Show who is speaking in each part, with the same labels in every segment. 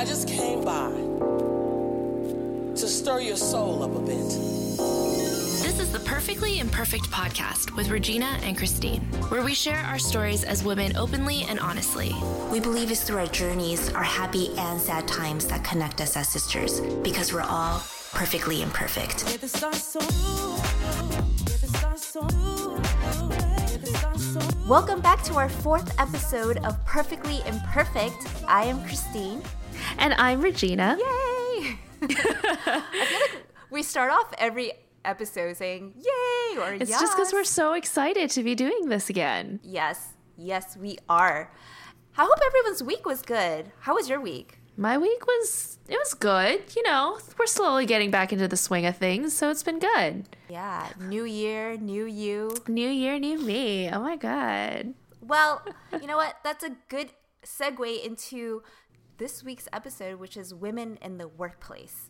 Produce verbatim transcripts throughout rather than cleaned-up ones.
Speaker 1: I just came by to stir your soul up a bit.
Speaker 2: This is the Perfectly Imperfect podcast with Regina and Christine, where we share our stories as women openly and honestly.
Speaker 3: We believe it's through our journeys, our happy and sad times that connect us as sisters, because we're all perfectly imperfect. Welcome back to our fourth episode of Perfectly Imperfect. I am Christine.
Speaker 2: And I'm Regina.
Speaker 3: Yay! I feel like we start off every episode saying yay or
Speaker 2: It's
Speaker 3: yes.
Speaker 2: just because we're so excited to be doing this again.
Speaker 3: Yes, yes, we are. I hope everyone's week was good. How was your week?
Speaker 2: My week was, it was good. You know, we're slowly getting back into the swing of things, so it's been good.
Speaker 3: Yeah, new year, new you.
Speaker 2: New year, new me. Oh my God.
Speaker 3: Well, you know what? That's a good segue into this week's episode, which is women in the workplace.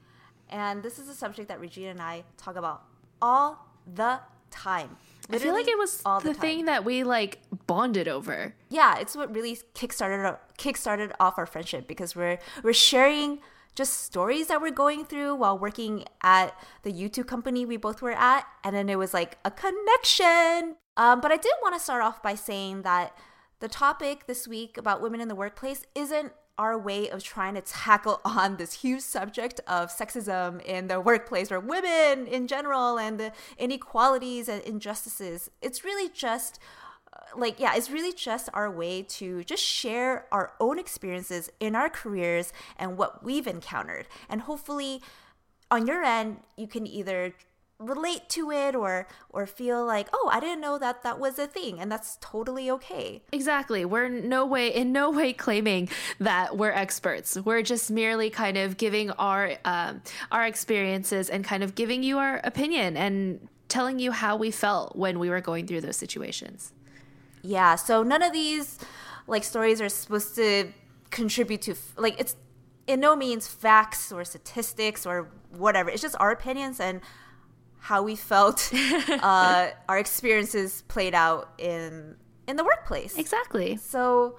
Speaker 3: And this is a subject that Regina and I talk about all the time.
Speaker 2: I feel like it was
Speaker 3: all
Speaker 2: the,
Speaker 3: the
Speaker 2: thing that we like bonded over.
Speaker 3: Yeah, it's what really kickstarted kickstarted off our friendship, because we're we're sharing just stories that we're going through while working at the YouTube company we both were at, and then it was like a connection. Um, but I did want to start off by saying that the topic this week about women in the workplace isn't our way of trying to tackle on this huge subject of sexism in the workplace, or women in general, and the inequalities and injustices. It's really just uh, like, yeah, it's really just our way to just share our own experiences in our careers and what we've encountered. And hopefully on your end, you can either relate to it or or feel like, oh, I didn't know that that was a thing, and that's totally okay.
Speaker 2: Exactly. We're no way in no way claiming that we're experts. We're just merely kind of giving our um, our experiences and kind of giving you our opinion and telling you how we felt when we were going through those situations.
Speaker 3: Yeah, so none of these like stories are supposed to contribute to, like, it's in no means facts or statistics or whatever. It's just our opinions and how we felt uh, our experiences played out in in the workplace.
Speaker 2: Exactly.
Speaker 3: So,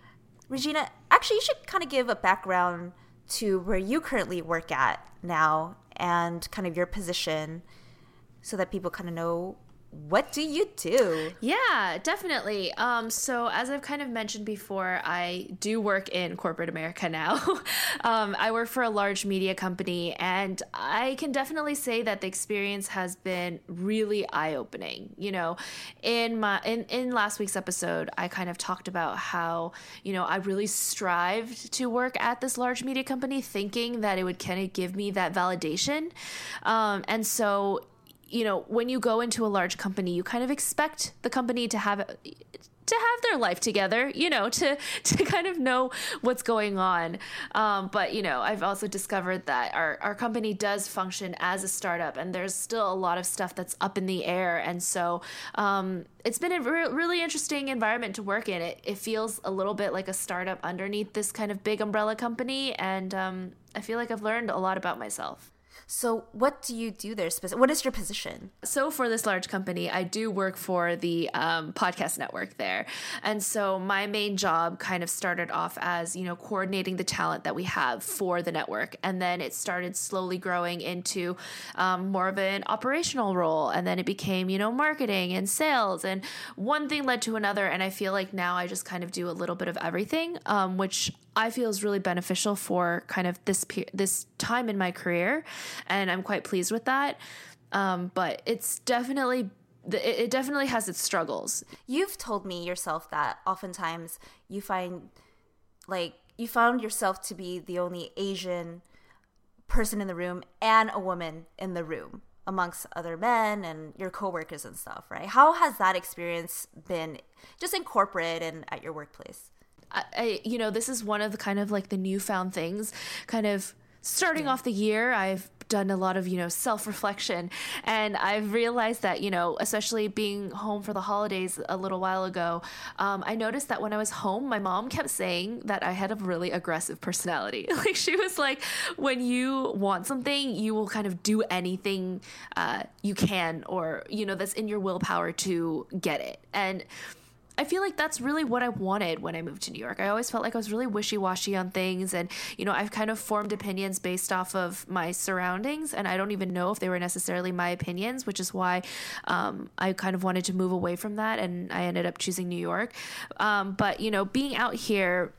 Speaker 3: Regina, actually, you should kind of give a background to where you currently work at now and kind of your position, so that people kind of know, what do you do?
Speaker 2: Yeah, definitely. Um, so as I've kind of mentioned before, I do work in corporate America now. um, I work for a large media company, and I can definitely say that the experience has been really eye-opening. You know, in my in, in last week's episode, I kind of talked about how, you know, I really strived to work at this large media company, thinking that it would kind of give me that validation. Um, and so you know, when you go into a large company, you kind of expect the company to have to have their life together, you know, to to kind of know what's going on. Um, but, you know, I've also discovered that our, our company does function as a startup, and there's still a lot of stuff that's up in the air. And so um, it's been a re- really interesting environment to work in. It, it feels a little bit like a startup underneath this kind of big umbrella company. And um, I feel like I've learned a lot about myself.
Speaker 3: So what do you do there? Speci- what is your position?
Speaker 2: So for this large company, I do work for the um, podcast network there. And so my main job kind of started off as, you know, coordinating the talent that we have for the network. And then it started slowly growing into um, more of an operational role. And then it became, you know, marketing and sales. And one thing led to another. And I feel like now I just kind of do a little bit of everything, um, which I feel is really beneficial for kind of this pe- this time in my career, and I'm quite pleased with that. Um, but it's definitely it definitely has its struggles.
Speaker 3: You've told me yourself that oftentimes you find like you found yourself to be the only Asian person in the room and a woman in the room amongst other men and your coworkers and stuff, right? How has that experience been just in corporate and at your workplace?
Speaker 2: I, I, you know, this is one of the kind of like the newfound things, kind of starting off the year. I've done a lot of, you know, self-reflection, and I've realized that, you know, especially being home for the holidays a little while ago, um, I noticed that when I was home, my mom kept saying that I had a really aggressive personality. Like, she was like, when you want something, you will kind of do anything uh, you can, or, you know, that's in your willpower to get it. And I feel like that's really what I wanted when I moved to New York. I always felt like I was really wishy-washy on things, and you know, I've kind of formed opinions based off of my surroundings, and I don't even know if they were necessarily my opinions, which is why um, I kind of wanted to move away from that, and I ended up choosing New York. Um, but you know, being out here,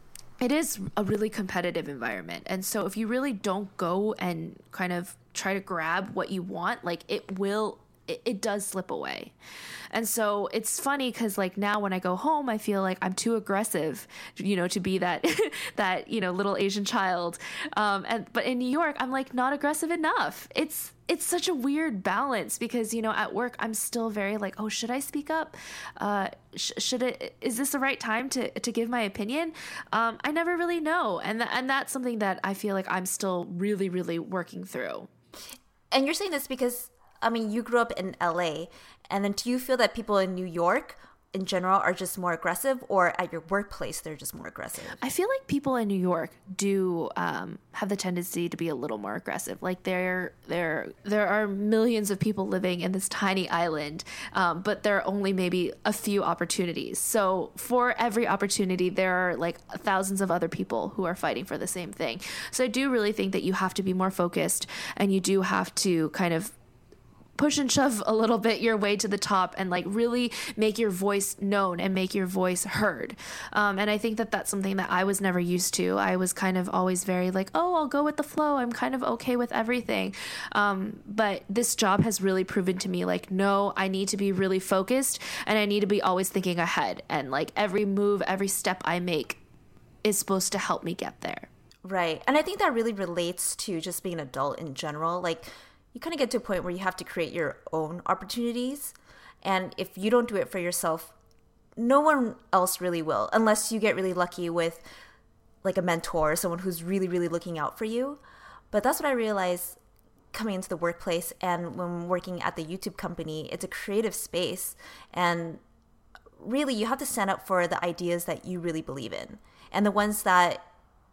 Speaker 2: it is a really competitive environment. And so if you really don't go and kind of try to grab what you want, like it will, it, it does slip away. And so it's funny because like now when I go home, I feel like I'm too aggressive, you know, to be that, that, you know, little Asian child. Um, and, but in New York, I'm like not aggressive enough. It's, it's such a weird balance because, you know, at work, I'm still very like, oh, should I speak up? Uh, sh- should it, is this the right time to, to give my opinion? Um, I never really know. And, th- and that's something that I feel like I'm still really, really working through.
Speaker 3: And you're saying this because, I mean, you grew up in L A, and then do you feel that people in New York in general are just more aggressive, or at your workplace they're just more aggressive?
Speaker 2: I feel like people in New York do um, have the tendency to be a little more aggressive. Like there, there, there are millions of people living in this tiny island, um, but there are only maybe a few opportunities. So for every opportunity, there are like thousands of other people who are fighting for the same thing. So I do really think that you have to be more focused, and you do have to kind of push and shove a little bit your way to the top and like really make your voice known and make your voice heard. Um, and I think that that's something that I was never used to. I was kind of always very like, oh, I'll go with the flow. I'm kind of okay with everything. Um, but this job has really proven to me like, no, I need to be really focused, and I need to be always thinking ahead. And like every move, every step I make is supposed to help me get there.
Speaker 3: Right. And I think that really relates to just being an adult in general. Like, you kind of get to a point where you have to create your own opportunities. And if you don't do it for yourself, no one else really will, unless you get really lucky with like a mentor, someone who's really, really looking out for you. But that's what I realized coming into the workplace, and when working at the YouTube company. It's a creative space, and really you have to stand up for the ideas that you really believe in, and the ones that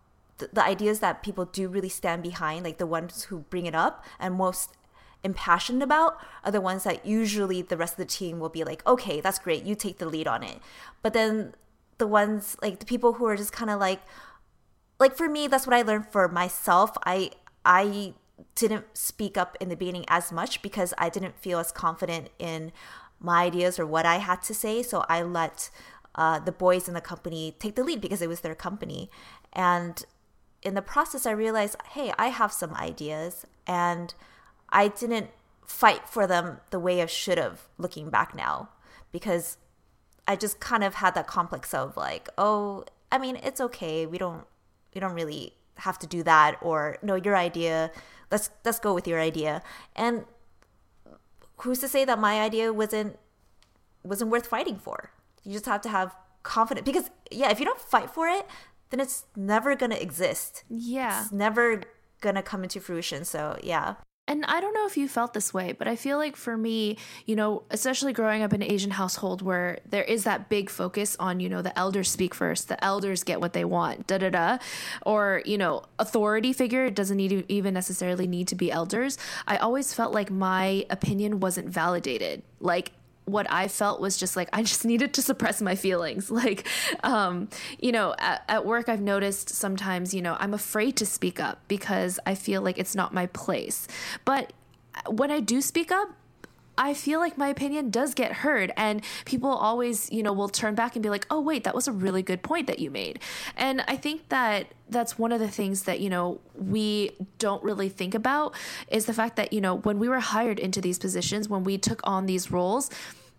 Speaker 3: the ideas that people do really stand behind, like the ones who bring it up and most impassioned about, are the ones that usually the rest of the team will be like, okay, that's great, you take the lead on it. But then the ones, like the people who are just kind of like, like for me, that's what I learned for myself. I, I didn't speak up in the beginning as much because I didn't feel as confident in my ideas or what I had to say. So I let uh, the boys in the company take the lead because it was their company. And in the process, I realized, hey, I have some ideas, and I didn't fight for them the way I should have looking back now, because I just kind of had that complex of like, oh, I mean, it's okay. We don't, we don't really have to do that, or no, your idea, let's, let's go with your idea. And who's to say that my idea wasn't, wasn't worth fighting for? You just have to have confidence, because yeah, if you don't fight for it, then it's never going to exist.
Speaker 2: Yeah.
Speaker 3: It's never going to come into fruition. So, yeah.
Speaker 2: And I don't know if you felt this way, but I feel like for me, you know, especially growing up in an Asian household where there is that big focus on, you know, the elders speak first, the elders get what they want, da da da, or, you know, authority figure, it doesn't need to even necessarily need to be elders. I always felt like my opinion wasn't validated. Like, what I felt was just like, I just needed to suppress my feelings. Like, um, you know, at, at work, I've noticed sometimes, you know, I'm afraid to speak up because I feel like it's not my place. But when I do speak up, I feel like my opinion does get heard, and people always, you know, will turn back and be like, oh, wait, that was a really good point that you made. And I think that that's one of the things that, you know, we don't really think about is the fact that, you know, when we were hired into these positions, when we took on these roles,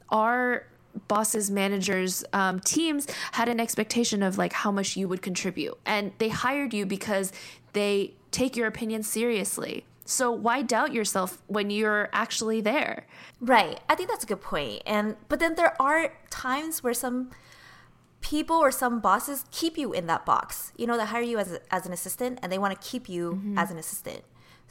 Speaker 2: our bosses, managers, um, teams had an expectation of like how much you would contribute, and they hired you because they take your opinion seriously. So why doubt yourself when you're actually there?
Speaker 3: Right. I think that's a good point. And but then there are times where some people or some bosses keep you in that box. You know, they hire you as a, as an assistant, and they want to keep you mm-hmm. as an assistant.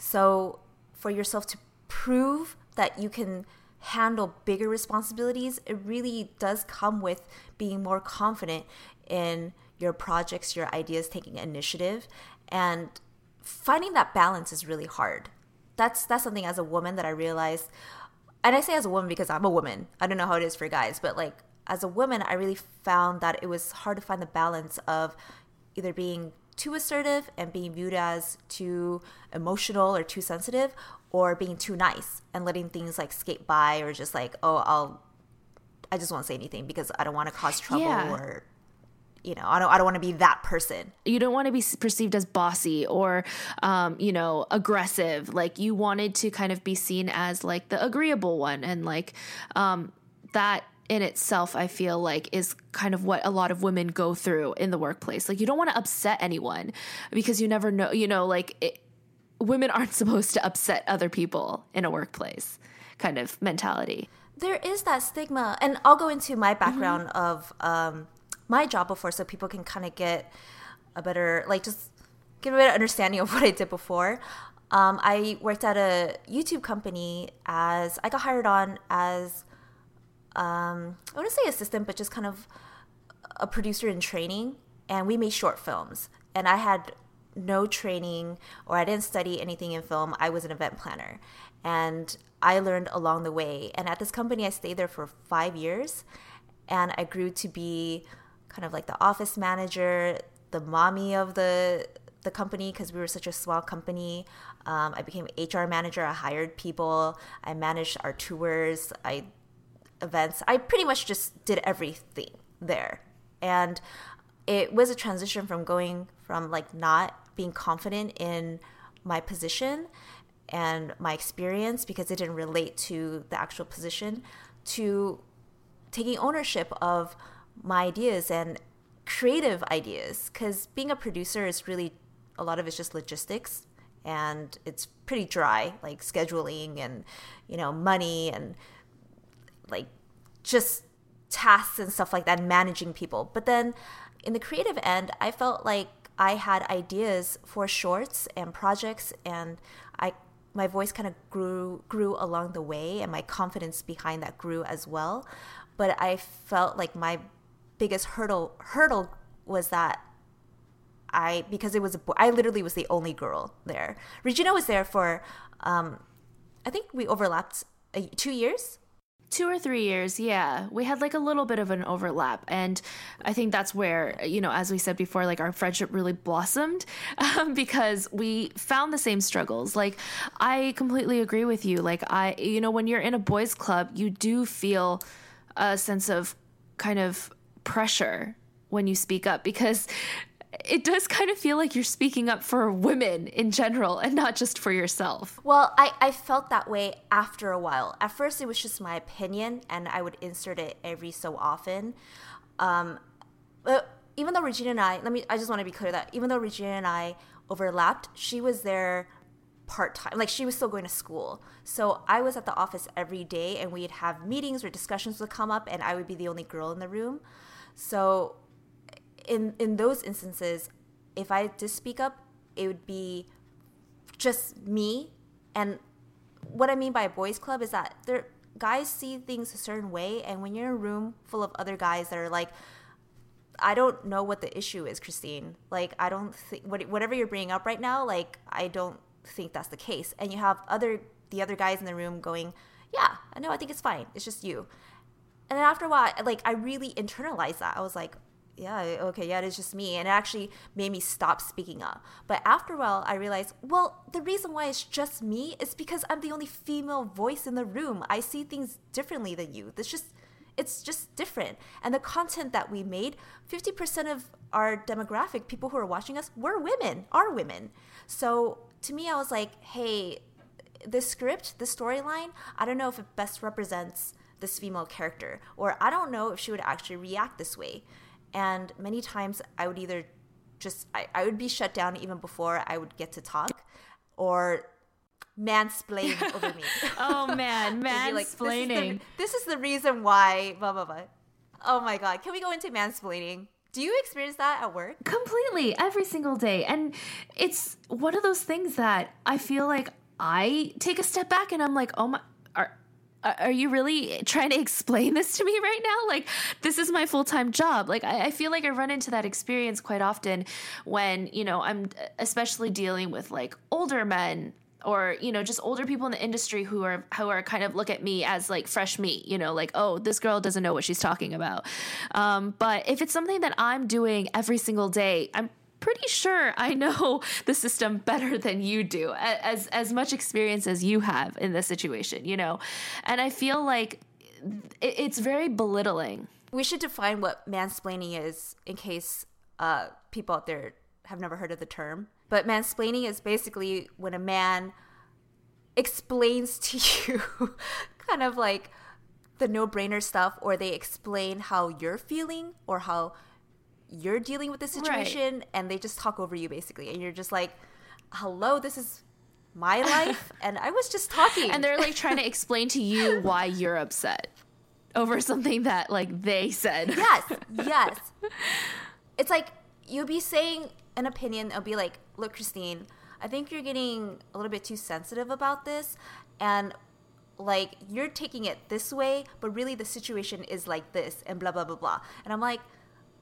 Speaker 3: So for yourself to prove that you can handle bigger responsibilities, it really does come with being more confident in your projects, your ideas, taking initiative, and finding that balance is really hard. That's that's something as a woman that I realized, and I say as a woman because I'm a woman. I don't know how it is for guys, but like as a woman, I really found that it was hard to find the balance of either being too assertive and being viewed as too emotional or too sensitive, or being too nice and letting things like skate by, or just like, oh, I'll, I just won't say anything because I don't want to cause trouble,
Speaker 2: Yeah.
Speaker 3: or, you know, I don't, I don't want to be that person.
Speaker 2: You don't want to be perceived as bossy or, um, you know, aggressive. Like you wanted to kind of be seen as like the agreeable one. And like um, that in itself, I feel like is kind of what a lot of women go through in the workplace. Like you don't want to upset anyone because you never know, you know, like it, women aren't supposed to upset other people in a workplace kind of mentality.
Speaker 3: There is that stigma. And I'll go into my background mm-hmm. of um, my job before so people can kind of get a better, like just give a better understanding of what I did before. Um, I worked at a YouTube company as, I got hired on as, um, I wouldn't say assistant, but just kind of a producer in training. And we made short films. And I had no training, or I didn't study anything in film. I was an event planner. And I learned along the way. And at this company, I stayed there for five years. And I grew to be kind of like the office manager, the mommy of the the company, because we were such a small company. Um, I became H R manager. I hired people. I managed our tours, I events. I pretty much just did everything there. And it was a transition from going from like not being confident in my position and my experience because it didn't relate to the actual position, to taking ownership of my ideas and creative ideas. Because being a producer is really, a lot of it's just logistics, and it's pretty dry, like scheduling and, you know, money and like just tasks and stuff like that, and managing people. But then in the creative end, I felt like I had ideas for shorts and projects, and I my voice kind of grew grew along the way, and my confidence behind that grew as well. But I felt like my biggest hurdle hurdle was that I, because it was a boy, I literally was the only girl there. Regina was there for, um, I think we overlapped uh, two years.
Speaker 2: Two or three years, yeah. We had like a little bit of an overlap. And I think that's where, you know, as we said before, like our friendship really blossomed um, because we found the same struggles. Like, I completely agree with you. Like, I, you know, when you're in a boys' club, you do feel a sense of kind of pressure when you speak up, because it does kind of feel like you're speaking up for women in general and not just for yourself.
Speaker 3: Well, I, I felt that way after a while. At first, it was just my opinion, and I would insert it every so often. Um, but even though Regina and I, let me, I just want to be clear that even though Regina and I overlapped, she was there part-time. Like, she was still going to school. So I was at the office every day, and we'd have meetings or discussions would come up, and I would be the only girl in the room. So in in those instances, if I did speak up, it would be just me. And what I mean by a boys' club is that there guys see things a certain way, and when you're in a room full of other guys that are like, I don't know what the issue is, Christine. Like, I don't think whatever you're bringing up right now, like, I don't think that's the case. And you have other the other guys in the room going, yeah, I know, I think it's fine. It's just you. And then after a while, like, I really internalized that. I was like, yeah, okay, yeah, it is just me. And it actually made me stop speaking up. But after a while, I realized, well, the reason why it's just me is because I'm the only female voice in the room. I see things differently than you. It's just, it's just different. And the content that we made, fifty percent of our demographic, people who are watching us, were women, are women. So to me, I was like, hey, the script, the storyline, I don't know if it best represents this female character, or I don't know if she would actually react this way. And many times I would either just, I, I would be shut down even before I would get to talk, or mansplain over me.
Speaker 2: Oh man, mansplaining.
Speaker 3: Like, this, is the, this is the reason why, blah, blah, blah. Oh my God. Can we go into mansplaining? Do you experience that at work?
Speaker 2: Completely, every single day. And it's one of those things that I feel like I take a step back and I'm like, oh my, are, are you really trying to explain this to me right now? Like, this is my full-time job. Like, I, I feel like I run into that experience quite often when, you know, I'm especially dealing with like older men or, you know, just older people in the industry who are who are kind of look at me as like fresh meat, you know, like, oh, this girl doesn't know what she's talking about. Um, but if it's something that I'm doing every single day, I'm pretty sure I know the system better than you do, as as much experience as you have in this situation, you know. And I feel like it, it's very belittling.
Speaker 3: We should define what mansplaining is in case uh, people out there have never heard of the term. But mansplaining is basically when a man explains to you kind of like the no-brainer stuff, or they explain how you're feeling or how you're dealing with the situation, right. And they just talk over you basically. And you're just like, hello, this is my life. And I was just talking.
Speaker 2: And they're like trying to explain to you why you're upset over something that like they said.
Speaker 3: Yes, yes. It's like you'll be saying an opinion. I'll be like, look, Christine, I think you're getting a little bit too sensitive about this, and like you're taking it this way, but really the situation is like this, and blah blah blah blah. And I'm like,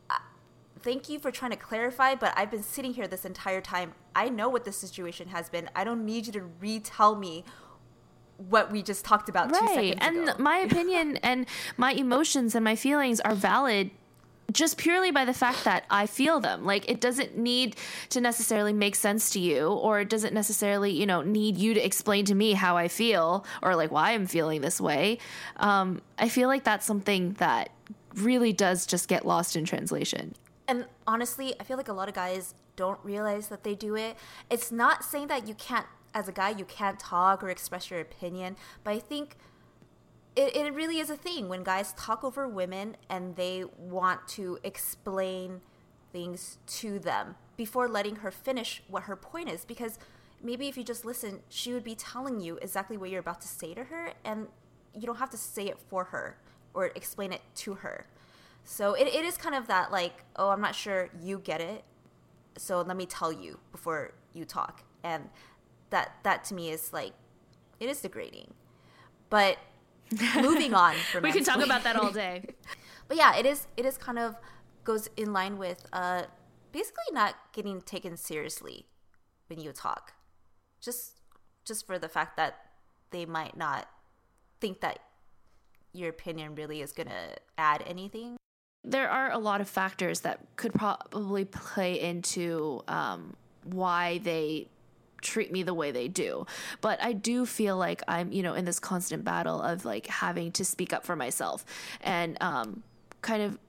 Speaker 3: thank you for trying to clarify, but I've been sitting here this entire time. I know what the situation has been. I don't need you to retell me what we just talked about
Speaker 2: right.
Speaker 3: two seconds
Speaker 2: and
Speaker 3: ago.
Speaker 2: And my opinion and my emotions and my feelings are valid just purely by the fact that I feel them. Like, it doesn't need to necessarily make sense to you, or it doesn't necessarily, you know, need you to explain to me how I feel or like why I'm feeling this way. Um, I feel like that's something that really does just get lost in translation.
Speaker 3: And honestly, I feel like a lot of guys don't realize that they do it. It's not saying that you can't, as a guy, you can't talk or express your opinion, but I think It, it really is a thing when guys talk over women and they want to explain things to them before letting her finish what her point is. Because maybe if you just listen, she would be telling you exactly what you're about to say to her, and you don't have to say it for her or explain it to her. So it, it is kind of that like, oh, I'm not sure you get it, so let me tell you before you talk. And that, that to me is like, it is degrading. But moving on from
Speaker 2: we can talk about that all day.
Speaker 3: But yeah, it is it is kind of goes in line with uh basically not getting taken seriously when you talk, just just for the fact that they might not think that your opinion really is gonna add anything.
Speaker 2: There are a lot of factors that could probably play into um why they treat me the way they do. But I do feel like I'm, you know, in this constant battle of like having to speak up for myself, and um, kind of,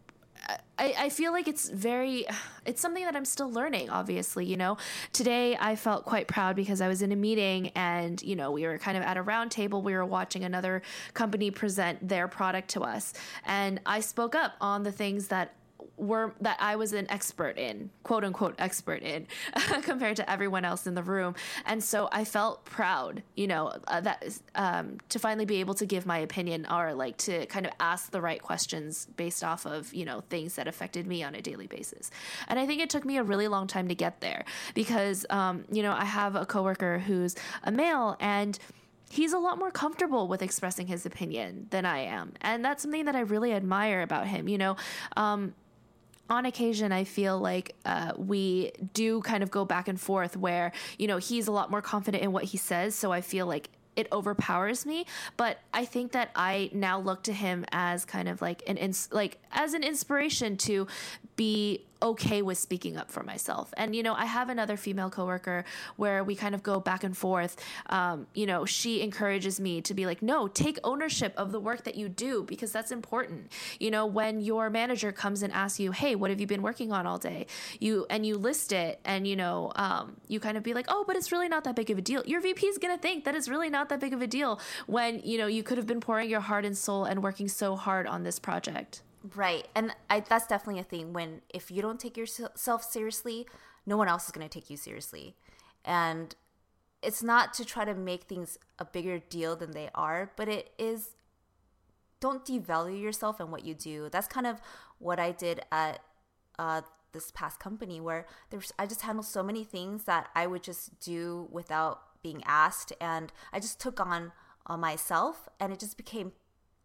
Speaker 2: I, I feel like it's very, it's something that I'm still learning, obviously, you know. Today I felt quite proud because I was in a meeting and, you know, we were kind of at a round table. We were watching another company present their product to us. And I spoke up on the things that were that I was an expert in, quote unquote expert in, compared to everyone else in the room. And so I felt proud, you know, uh, that um, to finally be able to give my opinion, or like to kind of ask the right questions based off of, you know, things that affected me on a daily basis. And I think it took me a really long time to get there because, um, you know, I have a coworker who's a male, and he's a lot more comfortable with expressing his opinion than I am. And that's something that I really admire about him, you know. Um, On occasion, I feel like uh, we do kind of go back and forth where, you know, he's a lot more confident in what he says. So I feel like it overpowers me. But I think that I now look to him as kind of like an ins- like as an inspiration to be okay with speaking up for myself. And, you know, I have another female coworker where we kind of go back and forth. Um, you know, she encourages me to be like, no, take ownership of the work that you do, because that's important. You know, when your manager comes and asks you, hey, what have you been working on all day? You, and you list it, and, you know, um, you kind of be like, oh, but it's really not that big of a deal. Your V P is going to think that it's really not that big of a deal when, you know, you could have been pouring your heart and soul and working so hard on this project.
Speaker 3: Right. And I, that's definitely a thing when if you don't take yourself seriously, no one else is going to take you seriously. And it's not to try to make things a bigger deal than they are, but it is, don't devalue yourself and what you do. That's kind of what I did at uh, this past company, where there's, I just handled so many things that I would just do without being asked. And I just took on, on myself, and it just became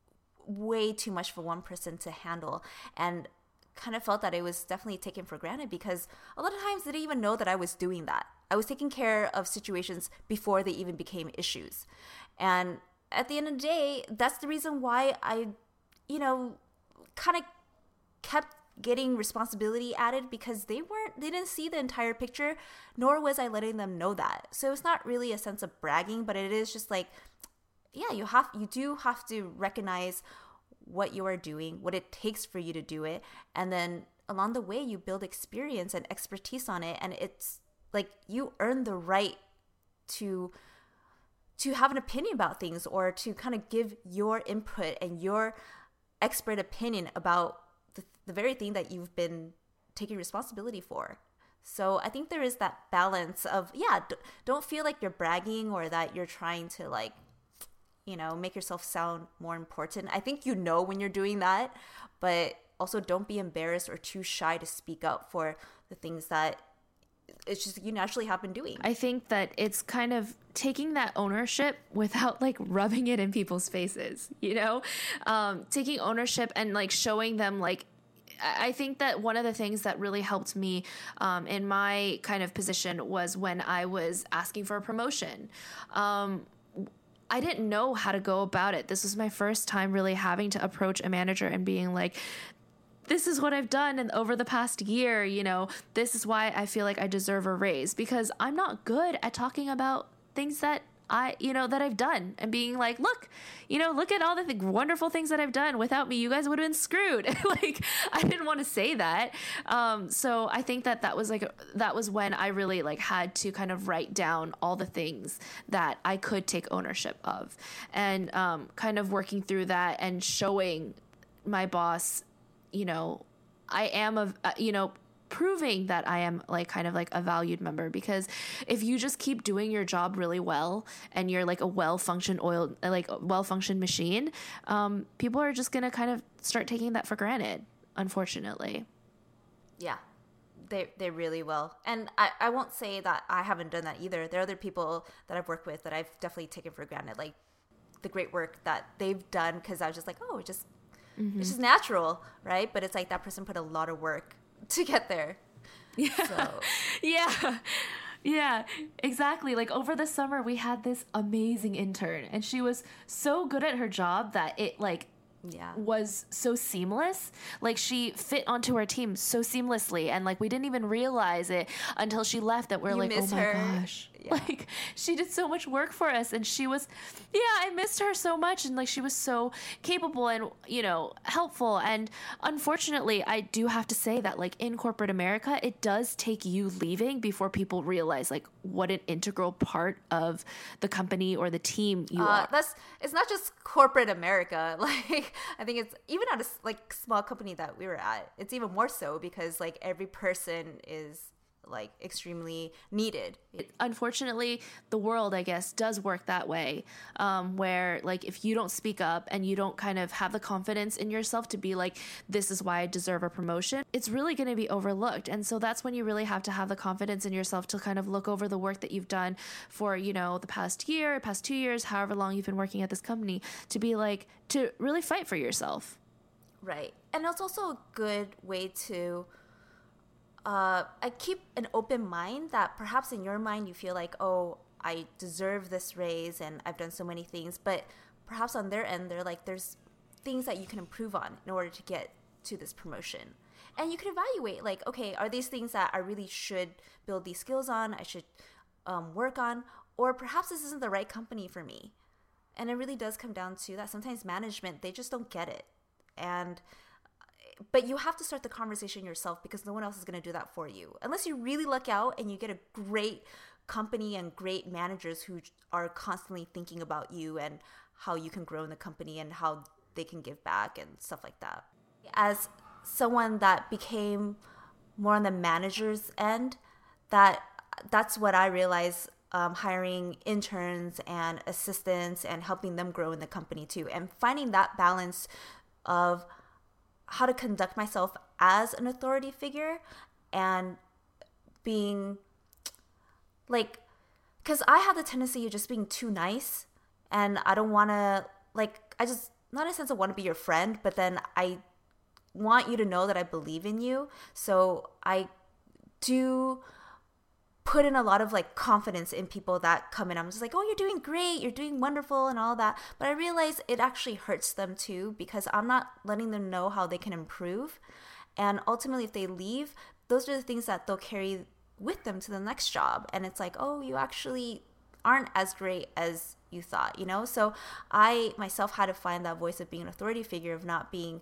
Speaker 3: way too much for one person to handle, and kind of felt that it was definitely taken for granted because a lot of times they didn't even know that I was doing that. I was taking care of situations before they even became issues. And at the end of the day, that's the reason why I, you know, kind of kept getting responsibility added, because they weren't, they didn't see the entire picture, nor was I letting them know that. So it's not really a sense of bragging, but it is just like, yeah, you have, you do have to recognize what you are doing, what it takes for you to do it. And then along the way, you build experience and expertise on it. And it's like, you earn the right to to have an opinion about things, or to kind of give your input and your expert opinion about the, the very thing that you've been taking responsibility for. So I think there is that balance of, yeah, d- don't feel like you're bragging or that you're trying to like, you know, make yourself sound more important. I think you know when you're doing that, but also don't be embarrassed or too shy to speak up for the things that it's just you naturally have been doing.
Speaker 2: I think that it's kind of taking that ownership without like rubbing it in people's faces, you know, um, taking ownership and like showing them like, I think that one of the things that really helped me um, in my kind of position was when I was asking for a promotion. Um, I didn't know how to go about it. This was my first time really having to approach a manager and being like, this is what I've done and over the past year, you know, this is why I feel like I deserve a raise, because I'm not good at talking about things that I, you know, that I've done and being like, look, you know, look at all the th- wonderful things that I've done. Without me, you guys would have been screwed. Like, I didn't want to say that. Um, so I think that that was like, that was when I really like had to kind of write down all the things that I could take ownership of, and um, kind of working through that and showing my boss, you know, I am a, you know, proving that I am like kind of like a valued member, because if you just keep doing your job really well and you're like a well-functioned oil, like a well-functioned machine, um, people are just going to kind of start taking that for granted, unfortunately.
Speaker 3: Yeah, they they really will. And I, I won't say that I haven't done that either. There are other people that I've worked with that I've definitely taken for granted, like the great work that they've done, because I was just like, oh, it just mm-hmm. it's just natural, right? But it's like that person put a lot of work to get there.
Speaker 2: Yeah.
Speaker 3: So.
Speaker 2: Yeah. Yeah, exactly. Like over the summer, we had this amazing intern, and she was so good at her job that it like
Speaker 3: yeah.
Speaker 2: was so seamless. Like she fit onto our team so seamlessly, and like we didn't even realize it until she left that we're
Speaker 3: you
Speaker 2: like, oh my
Speaker 3: her.
Speaker 2: gosh.
Speaker 3: Yeah.
Speaker 2: Like she did so much work for us, and she was, yeah, I missed her so much, and like she was so capable and, you know, helpful. And unfortunately, I do have to say that like in corporate America, it does take you leaving before people realize like what an integral part of the company or the team you
Speaker 3: uh,
Speaker 2: are.
Speaker 3: That's it's not just corporate America. Like I think it's even at a like small company that we were at, it's even more so, because like every person is like extremely needed.
Speaker 2: Unfortunately, the world, I guess, does work that way, um, where like if you don't speak up and you don't kind of have the confidence in yourself to be like, this is why I deserve a promotion, it's really going to be overlooked. And so that's when you really have to have the confidence in yourself to kind of look over the work that you've done for, you know, the past year, past two years, however long you've been working at this company, to be like, to really fight for yourself.
Speaker 3: Right. And it's also a good way to Uh, I keep an open mind that perhaps in your mind you feel like, oh, I deserve this raise and I've done so many things, but perhaps on their end they're like, there's things that you can improve on in order to get to this promotion. And you can evaluate like, okay, are these things that I really should build these skills on, I should um, work on, or perhaps this isn't the right company for me. And it really does come down to that sometimes management, they just don't get it. And but you have to start the conversation yourself, because no one else is going to do that for you. Unless you really luck out and you get a great company and great managers who are constantly thinking about you and how you can grow in the company and how they can give back and stuff like that. As someone that became more on the manager's end, that that's what I realized, um, hiring interns and assistants and helping them grow in the company too. And finding that balance of how to conduct myself as an authority figure and being like, because I have the tendency of just being too nice, and I don't want to, like, I just, not in a sense of want to be your friend, but then I want you to know that I believe in you. So I do put in a lot of like confidence in people that come in. I'm just like, oh, you're doing great, you're doing wonderful and all that. But I realize it actually hurts them too, because I'm not letting them know how they can improve. And ultimately, if they leave, those are the things that they'll carry with them to the next job. And it's like, oh, you actually aren't as great as you thought, you know? So I myself had to find that voice of being an authority figure, of not being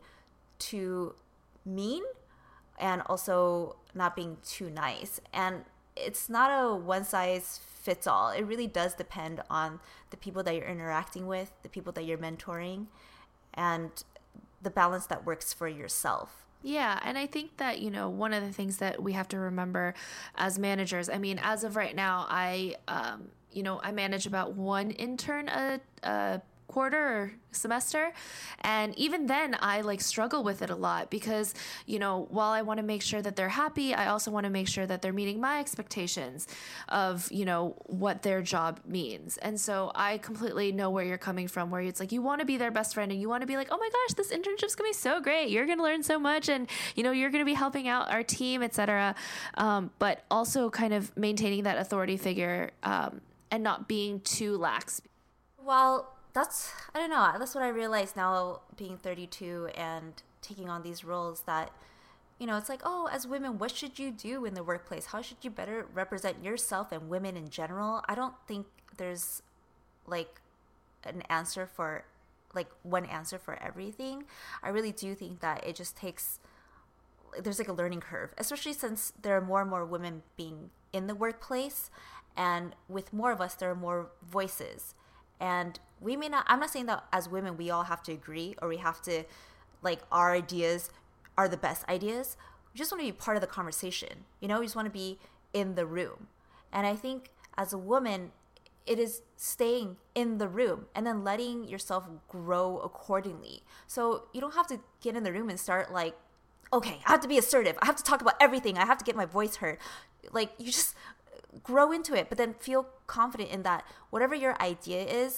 Speaker 3: too mean and also not being too nice. And it's not a one size fits all. It really does depend on the people that you're interacting with, the people that you're mentoring, and the balance that works for yourself.
Speaker 2: Yeah, and I think that, you know, one of the things that we have to remember as managers, I mean, as of right now, I, um, you know, I manage about one intern a, a quarter or semester. And even then I like struggle with it a lot because, you know, while I want to make sure that they're happy, I also want to make sure that they're meeting my expectations of, you know, what their job means. And so I completely know where you're coming from, where it's like, you want to be their best friend and you want to be like, oh my gosh, this internship's gonna be so great. You're going to learn so much. And, you know, you're going to be helping out our team, et cetera. Um, but also kind of maintaining that authority figure um, and not being too lax.
Speaker 3: Well, that's, I don't know, that's what I realized now being thirty-two and taking on these roles, that, you know, it's like, oh, as women, what should you do in the workplace? How should you better represent yourself and women in general? I don't think there's like an answer for, like one answer for everything. I really do think that it just takes, there's like a learning curve, especially since there are more and more women being in the workplace. And with more of us, there are more voices. And we may not, I'm not saying that as women, we all have to agree or we have to, like, our ideas are the best ideas. We just want to be part of the conversation. You know, we just want to be in the room. And I think as a woman, it is staying in the room and then letting yourself grow accordingly. So you don't have to get in the room and start like, okay, I have to be assertive. I have to talk about everything. I have to get my voice heard. Like, you just grow into it, but then feel confident in that whatever your idea is,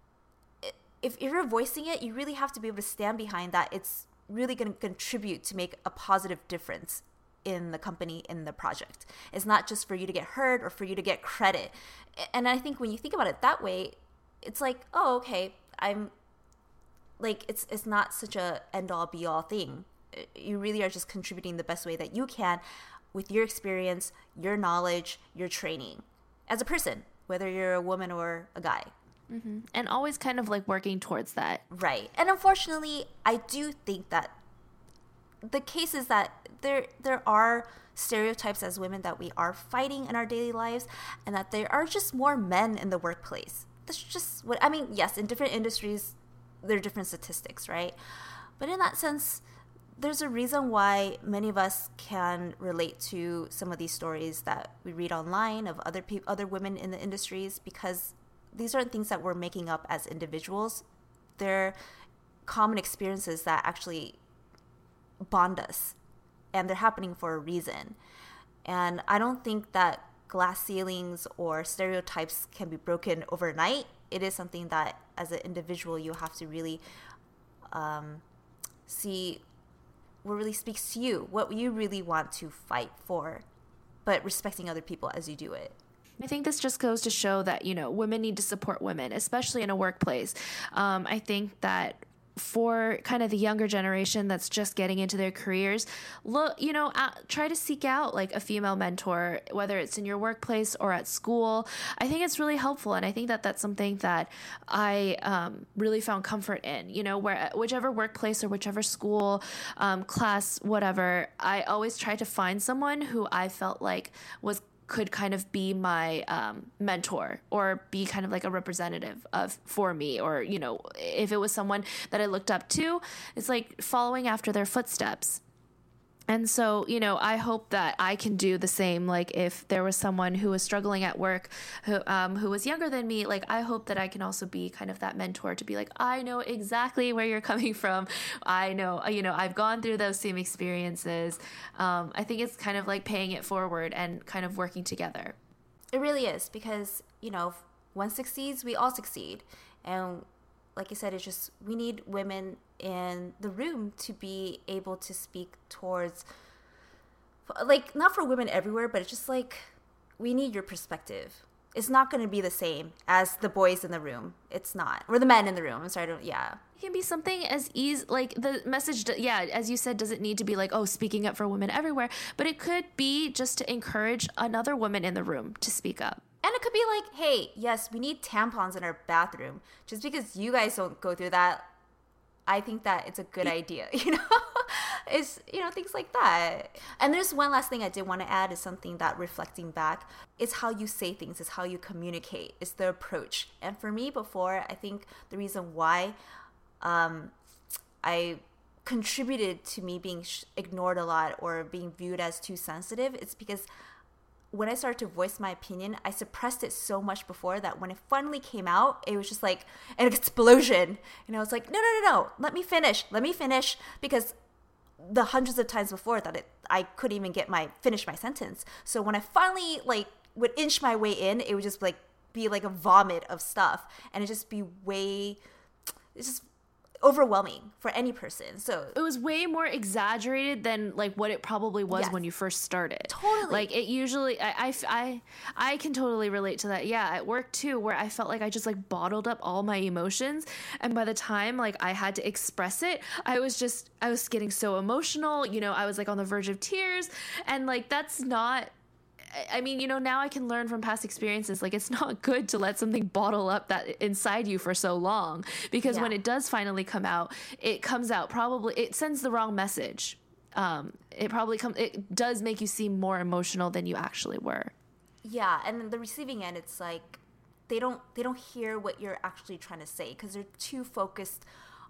Speaker 3: if you're voicing it, you really have to be able to stand behind that. It's really going to contribute to make a positive difference in the company, in the project. It's not just for you to get heard or for you to get credit. And I think when you think about it that way, it's like, oh, okay, I'm like, it's it's not such a end all be all thing. You really are just contributing the best way that you can with your experience, your knowledge, your training as a person, whether you're a woman or a guy.
Speaker 2: Mm-hmm. And always kind of like working towards that.
Speaker 3: Right. And unfortunately, I do think that the case is that there there are stereotypes as women that we are fighting in our daily lives, and that there are just more men in the workplace. That's just what, I mean, yes, in different industries, there are different statistics, right? But in that sense, there's a reason why many of us can relate to some of these stories that we read online of other people, other women in the industries, because these aren't things that we're making up as individuals. They're common experiences that actually bond us, and they're happening for a reason. And I don't think that glass ceilings or stereotypes can be broken overnight. It is something that as an individual you have to really um, see what really speaks to you, what you really want to fight for, but respecting other people as you do it.
Speaker 2: I think this just goes to show that, you know, women need to support women, especially in a workplace. Um, I think that for kind of the younger generation that's just getting into their careers, look, you know, uh, try to seek out like a female mentor, whether it's in your workplace or at school. I think it's really helpful. And I think that that's something that I um, really found comfort in, you know, where whichever workplace or whichever school, um, class, whatever, I always tried to find someone who I felt like was could kind of be my um, mentor or be kind of like a representative of for me, or, you know, if it was someone that I looked up to, it's like following after their footsteps. And so, you know, I hope that I can do the same. Like if there was someone who was struggling at work, who, um, who was younger than me, like I hope that I can also be kind of that mentor to be like, I know exactly where you're coming from. I know, you know, I've gone through those same experiences. Um, I think it's kind of like paying it forward and kind of working together.
Speaker 3: It really is, because, you know, if one succeeds, we all succeed. And like I said, it's just, we need women in the room to be able to speak towards, like, not for women everywhere, but it's just like we need your perspective. It's not going to be the same as the boys in the room. It's not. Or the men in the room. I'm sorry. I don't, yeah.
Speaker 2: It can be something as easy, like the message, yeah, as you said, doesn't need to be like, oh, speaking up for women everywhere. But it could be just to encourage another woman in the room to speak up.
Speaker 3: And it could be like, hey, yes, we need tampons in our bathroom. Just because you guys don't go through that, I think that it's a good idea, you know? It's, you know, things like that. And there's one last thing I did want to add is something that, reflecting back, is how you say things, is how you communicate, is the approach. And for me before, I think the reason why um, I contributed to me being sh- ignored a lot or being viewed as too sensitive, it's because when I started to voice my opinion, I suppressed it so much before that when it finally came out, it was just like an explosion. You know, it's like, no, no, no, no, let me finish, let me finish, because the hundreds of times before that it, I couldn't even get my, finish my sentence. So when I finally like would inch my way in, it would just like be like a vomit of stuff, and it just be way, it's just overwhelming for any person. So
Speaker 2: it was way more exaggerated than like what it probably was
Speaker 3: yes.
Speaker 2: when you first started.
Speaker 3: Totally.
Speaker 2: Like it usually, I, I, I, I can totally relate to that. Yeah, at work too, where I felt like I just like bottled up all my emotions, and by the time like I had to express it, I was just, I was getting so emotional. You know, I was like on the verge of tears, and like that's not. I mean, you know, now I can learn from past experiences. Like, it's not good to let something bottle up that inside you for so long, because yeah. when it does finally come out, it comes out probably, it sends the wrong message. Um, it probably comes, it does make you seem more emotional than you actually were.
Speaker 3: Yeah. And the receiving end, it's like, they don't, they don't hear what you're actually trying to say, because they're too focused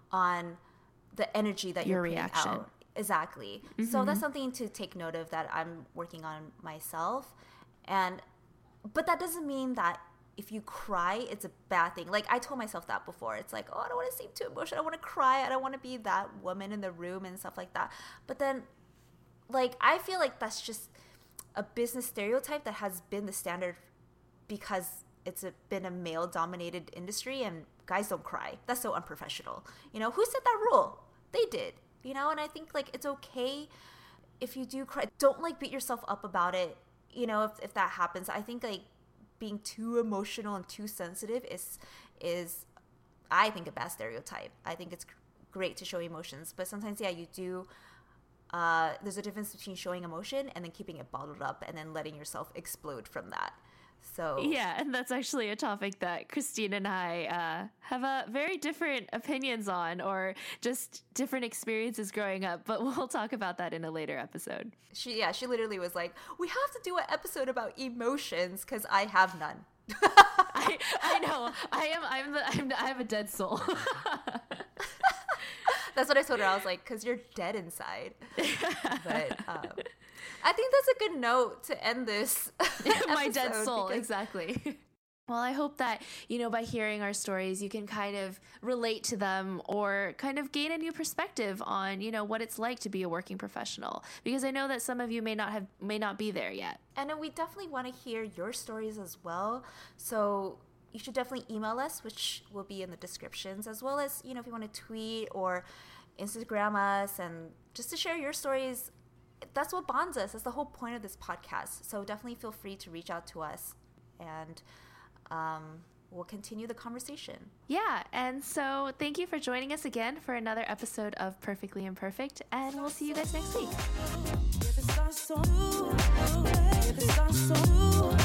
Speaker 3: on the energy that
Speaker 2: your
Speaker 3: you're putting
Speaker 2: reaction.
Speaker 3: Out. Exactly. Mm-hmm. So that's something to take note of that I'm working on myself. And but that doesn't mean that if you cry, it's a bad thing. Like I told myself that before. It's like, oh, I don't want to seem too emotional. I want to cry. I don't want to be that woman in the room and stuff like that. But then like I feel like that's just a business stereotype that has been the standard because it's a, been a male dominated industry, and guys don't cry. That's so unprofessional. You know, who said that rule? They did. You know, and I think, like, it's okay if you do cry. Don't, like, beat yourself up about it, you know, if, if that happens. I think, like, being too emotional and too sensitive is, is I think, a bad stereotype. I think it's great to show emotions. But sometimes, yeah, you do, uh, there's a difference between showing emotion and then keeping it bottled up and then letting yourself explode from that. So
Speaker 2: yeah, and that's actually a topic that Christine and I uh, have a very different opinions on, or just different experiences growing up. But we'll talk about that in a later episode.
Speaker 3: She, yeah, she literally was like, "We have to do an episode about emotions because I have none."
Speaker 2: I, I know. I am. I'm. The, I'm. I have a dead soul.
Speaker 3: That's what I told her. I was like, "Cause you're dead inside." But. Um, I think that's a good note to end this.
Speaker 2: My dead soul, because... exactly. Well, I hope that, you know, by hearing our stories, you can kind of relate to them or kind of gain a new perspective on, you know, what it's like to be a working professional. Because I know that some of you may not have, may not be there yet.
Speaker 3: And we definitely want to hear your stories as well. So you should definitely email us, which will be in the descriptions, as well as, you know, if you want to tweet or Instagram us and just to share your stories. That's what bonds us. That's the whole point of this podcast. So definitely feel free to reach out to us, and um, we'll continue the conversation.
Speaker 2: Yeah, and so thank you for joining us again for another episode of Perfectly Imperfect, and we'll see you guys next week.